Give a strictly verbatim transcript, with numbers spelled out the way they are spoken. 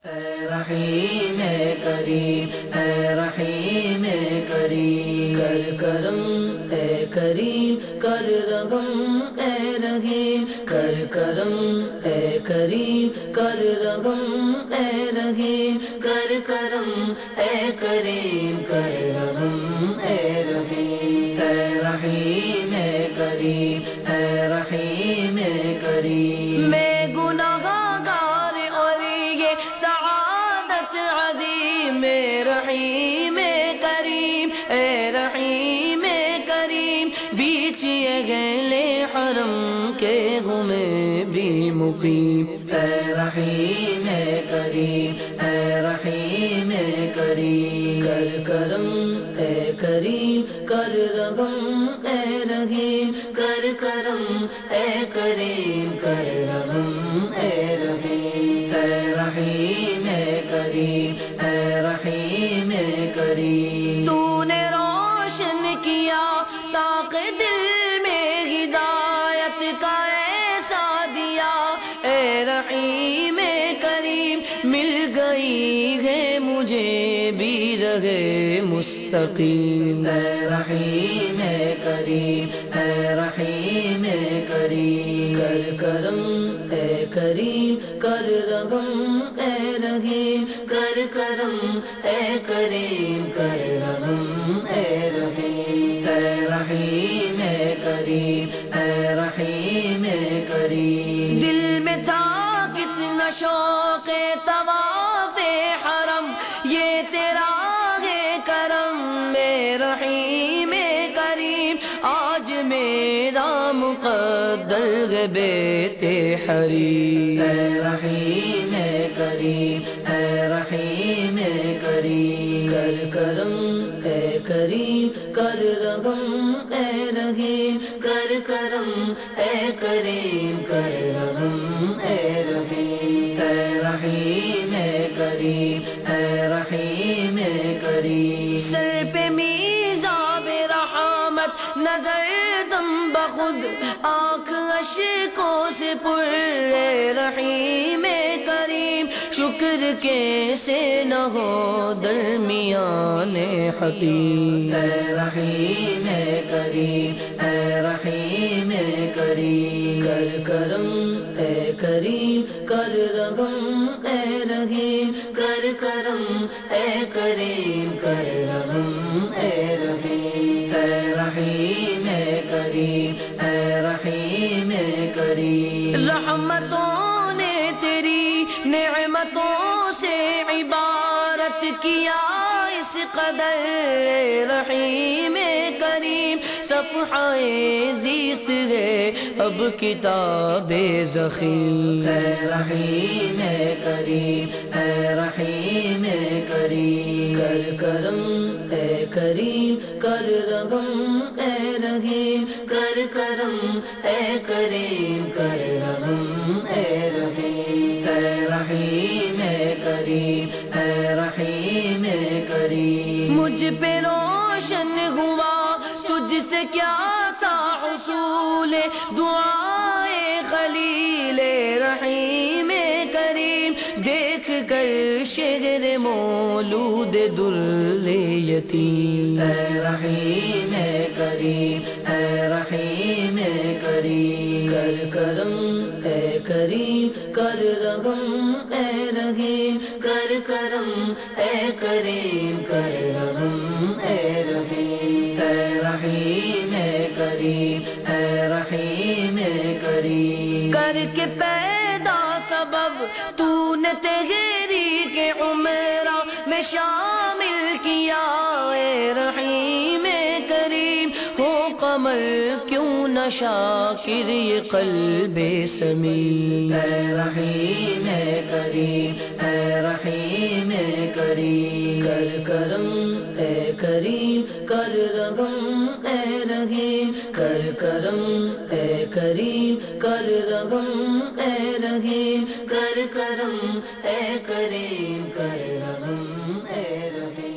اے رحیم کریم، اے رحیم کریم، کر کرم اے کریم، کر رحم اے رحیم، کر کرم اے کریم، کر رحم اے رحیم، کر کرم اے کریم، کر رحم اے رحیم، اے رحیم کریم، اے رحیم کریم، میں گناہ گار اور یہ سعادت عظیم، میں رحیم کریم، اے رحیم کریم، بیچ اہل حرم کے ہوں میں بھی مقیم، اے رحیم کریم، اے رحیم کریم، کر کرم اے کریم، کر رحم اے رحیم، کر کرم اے کریم، کر رحم اے رحیم، اے رحیم کریم، اے رحیم کریم، تو نے روشن کیا طاق دل میں ہدایت کا ایسا دیا، اے رحیم کریم، مل گئی ہے مجھے بھی رہے مستقیم، اے رحیم کریم، اے رحیم کریم، کر کرم اے کریم، کر رحم اے رحیم، کر کرم اے کریم، کر رحم اے رحیم، اے رحیم کریم، اے رحیم کریم، دل میں تھا کتنا شوق طواف حرم، یہ تیرا ہے کرم، میں رحیم کریم، آج میرا مقدر ہے بیت حریم، اے رحیم کریم، اے رحیم کریم، کر کرم اے کریم، کر رحم اے رحیم، کر کرم اے کریم، کر رحم اے رحیم، اے رحیم کریم، اے رحیم کریم، سر پہ میزاب رحمت نظر دم بخود، آنکھ اشکوں سے پر، اے رحیم کریم، شکر کیسے نہ ہو درمیان حتیم، اے رحیم کریم، اے رحیم کریم، کر کرم اے کریم، کر رحم اے رحیم، کر کرم اے کریم، کر رحم اے رحیم، اے رحیم کریم، اے رحیم کریم، رحمتوں نے تیری نعمتوں سے عبارت کیا اس قدر، اے رحیم کریم، صفحہ زیست ہے اب کتاب ذخیر، اے رحیم کریم، اے رحیم کریم، کر کرم اے کریم، کر رحم اے رحیم، کر کرم اے کریم، کر رحم اے رحیم، اے رحیم کریم، اے رحیم کریم، مجھ پہ روشن ہوا تجھ سے کیا تھا حصول دعائے خلیل، رحیم کریم، دیکھ کر شجر مولود در یتیم، اے رحیم کریم، اے رحیم کریم، کر کرم اے کریم، کر رحم اے رحیم، کر کرم اے کریم، کر رحم اے رحیم، اے رحیم کریم، اے رحیم کریم، کر کے پیدا سبب تو نے تحریک عمرہ میں شامل کیا، اے رحیم کریم، ہو قمر کیوں نہ شاکر یہ قلب سمین، اے رحیم کریم، اے رحیم کریم، کر کرم اے کریم، کر رحم اے رحیم، کر کرم اے کریم، کر رحم اے رحیم، کر کرم اے کریم، کر رحم اے رحیم۔